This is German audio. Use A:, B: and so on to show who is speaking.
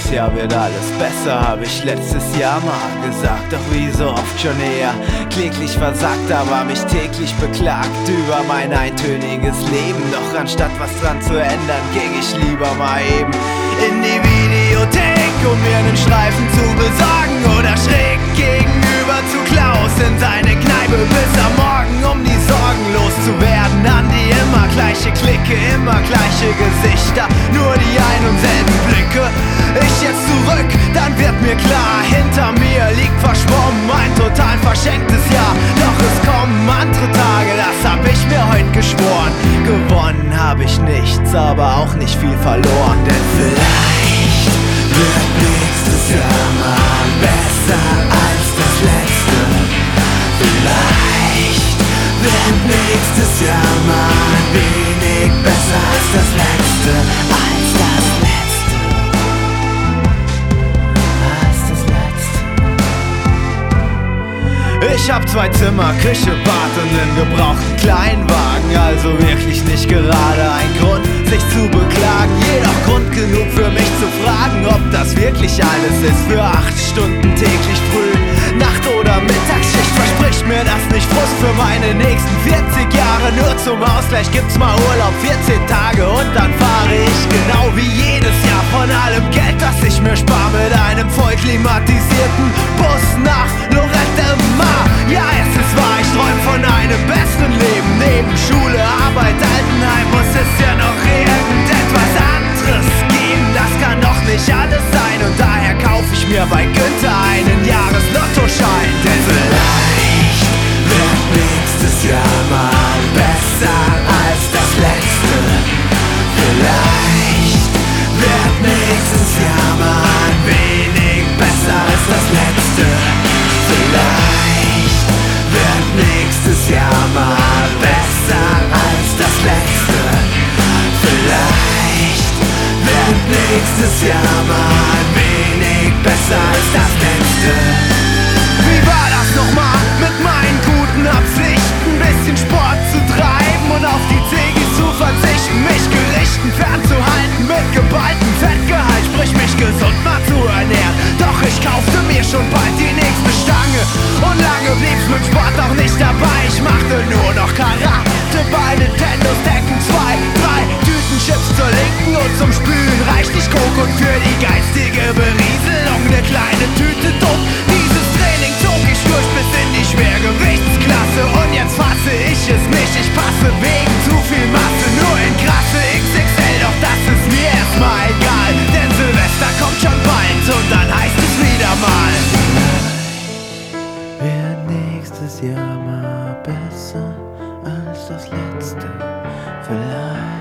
A: nächstes Jahr wird alles besser, hab ich letztes Jahr mal gesagt. Doch wie so oft schon eher kläglich versagt, aber mich täglich beklagt über mein eintöniges Leben. Doch anstatt was dran zu ändern, ging ich lieber mal eben in die Videothek, um mir einen Streifen zu besorgen oder schräg gegenüber zu Klaus in seine Kneipe bis am Morgen, um die Sorgen loszuwerden. An die immer gleiche Clique, immer gleiche Gesichter, nur die ein und selben Blicke. Ich jetzt zurück, dann wird mir klar, hinter mir liegt verschwommen ein total verschenktes Jahr. Doch es kommen andere Tage, das hab ich mir heute geschworen. Gewonnen hab ich nichts, aber auch nicht viel verloren, denn vielleicht wird nächstes Jahr mal besser als das letzte. Vielleicht wird nächstes Jahr mal ein wenig besser als das letzte. Als das letzte. Als das letzte. Ich hab 2 Zimmer, Küche, Bad und einen gebrauchten Kleinwagen. Also wirklich nicht gerade ein Grund, sich zu beklagen. Jedoch Grund genug für mich zu fragen, ob das wirklich alles ist für 8 Stunden täglich früh, Nacht- oder Mittagsschicht. Verspricht mir das nicht Frust für meine nächsten 40 Jahre. Nur zum Ausgleich gibt's mal Urlaub, 14 Tage und dann fahre ich genau wie jedes Jahr von allem Geld, das ich mir spar, mit einem voll klimatisierten Bus nach Lorette de Mar. Ja, es ist wahr, ich träum von einem besten Leben. Neben Schule, Arbeit, Altenheim muss es ja noch irgendetwas anderes geben. Das kann doch nicht alles sein und daher kauf ich mir bei Günther einen Jahreslottoschein. Denn vielleicht wird nächstes Jahr mal besser als das letzte. Vielleicht wird nächstes Jahr mal ein wenig besser als das letzte. Vielleicht wird nächstes Jahr mal besser als das letzte. Vielleicht wird nächstes Jahr mal ein wenig besser als das letzte. Wie war das nochmal mit meinen guten Absichten? Bisschen Sport zu treiben und auf die Zegis zu verzichten, mich Gerichten fernzuhalten mit geballtem Fettgehalt, sprich mich gesund mal zu ernähren. Doch ich kaufte mir schon bald die nächste Stange und lange blieb's mit Sport auch nicht dabei. Ich machte nur noch Karate bei Nintendos Tekken 2, 3 Tüten Chips zur Linken und zum Spülen reicht nicht Coke und für die geistige Berieselung eine kleine Tüte Dumm. Dieses Training zog ich durch bis in die Schwergewichtsklasse und jetzt fasse ich es nicht, ich passe wegen zu viel Masse nur in krasse XXL, doch das ist mir erstmal egal, denn Silvester kommt schon bald und dann heißt es wieder mal: wird nächstes Jahr mal besser als das letzte. Vielleicht